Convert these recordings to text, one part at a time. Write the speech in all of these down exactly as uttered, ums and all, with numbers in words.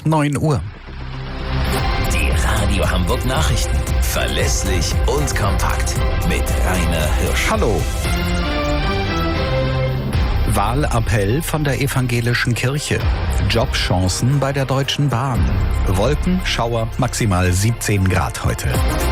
neun Uhr. Die Radio Hamburg Nachrichten. Verlässlich und kompakt. Mit Rainer Hirsch. Hallo. Wahlappell von der evangelischen Kirche. Jobchancen bei der Deutschen Bahn. Wolken, Schauer, maximal siebzehn Grad heute.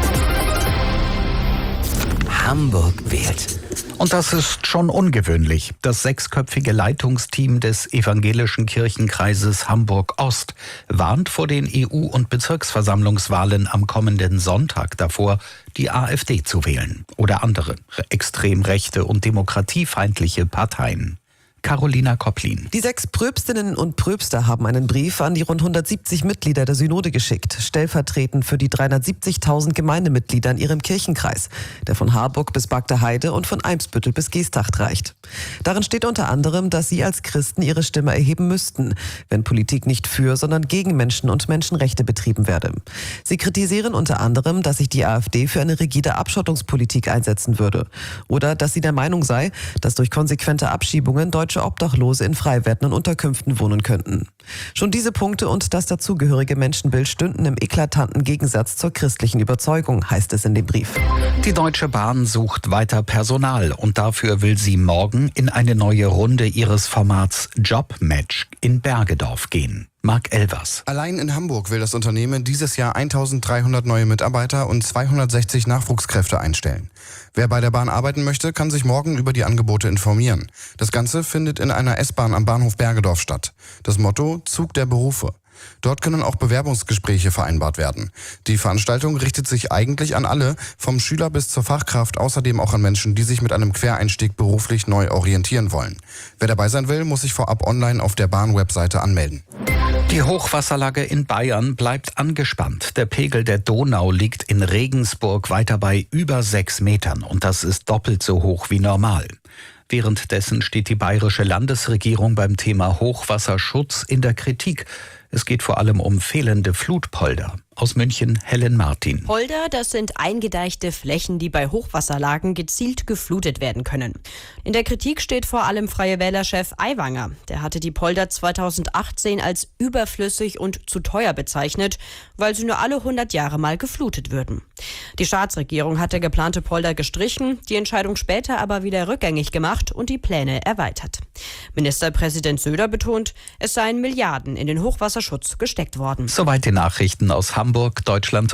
Hamburg wählt. Und das ist schon ungewöhnlich. Das sechsköpfige Leitungsteam des evangelischen Kirchenkreises Hamburg-Ost warnt vor den E U- und Bezirksversammlungswahlen am kommenden Sonntag davor, die AfD zu wählen oder andere extrem rechte und demokratiefeindliche Parteien. Carolina Kopplin. Die sechs Pröpstinnen und Pröpster haben einen Brief an die rund hundertsiebzig Mitglieder der Synode geschickt, stellvertretend für die dreihundertsiebzigtausend Gemeindemitglieder in ihrem Kirchenkreis, der von Harburg bis Bagda Heide und von Eimsbüttel bis Geesthacht reicht. Darin steht unter anderem, dass sie als Christen ihre Stimme erheben müssten, wenn Politik nicht für, sondern gegen Menschen und Menschenrechte betrieben werde. Sie kritisieren unter anderem, dass sich die AfD für eine rigide Abschottungspolitik einsetzen würde oder dass sie der Meinung sei, dass durch konsequente Abschiebungen deutsche Obdachlose in frei werdenden Unterkünften wohnen könnten. Schon diese Punkte und das dazugehörige Menschenbild stünden im eklatanten Gegensatz zur christlichen Überzeugung, heißt es in dem Brief. Die Deutsche Bahn sucht weiter Personal und dafür will sie morgen in eine neue Runde ihres Formats Jobmatch in Bergedorf gehen. Marc Elvers. Allein in Hamburg will das Unternehmen dieses Jahr eintausenddreihundert neue Mitarbeiter und zweihundertsechzig Nachwuchskräfte einstellen. Wer bei der Bahn arbeiten möchte, kann sich morgen über die Angebote informieren. Das Ganze findet in einer S-Bahn am Bahnhof Bergedorf statt. Das Motto: Zug der Berufe. Dort können auch Bewerbungsgespräche vereinbart werden. Die Veranstaltung richtet sich eigentlich an alle, vom Schüler bis zur Fachkraft, außerdem auch an Menschen, die sich mit einem Quereinstieg beruflich neu orientieren wollen. Wer dabei sein will, muss sich vorab online auf der Bahn-Webseite anmelden. Die Hochwasserlage in Bayern bleibt angespannt. Der Pegel der Donau liegt in Regensburg weiter bei über sechs Metern und das ist doppelt so hoch wie normal. Währenddessen steht die bayerische Landesregierung beim Thema Hochwasserschutz in der Kritik. Es geht vor allem um fehlende Flutpolder. Aus München, Helen Martin. Polder, das sind eingedeichte Flächen, die bei Hochwasserlagen gezielt geflutet werden können. In der Kritik steht vor allem Freie Wähler-Chef Aiwanger. Der hatte die Polder zweitausendachtzehn als überflüssig und zu teuer bezeichnet, weil sie nur alle hundert Jahre mal geflutet würden. Die Staatsregierung hatte geplante Polder gestrichen, die Entscheidung später aber wieder rückgängig gemacht und die Pläne erweitert. Ministerpräsident Söder betont, es seien Milliarden in den Hochwasserschutz gesteckt worden. Soweit die Nachrichten aus Hamburg, Deutschland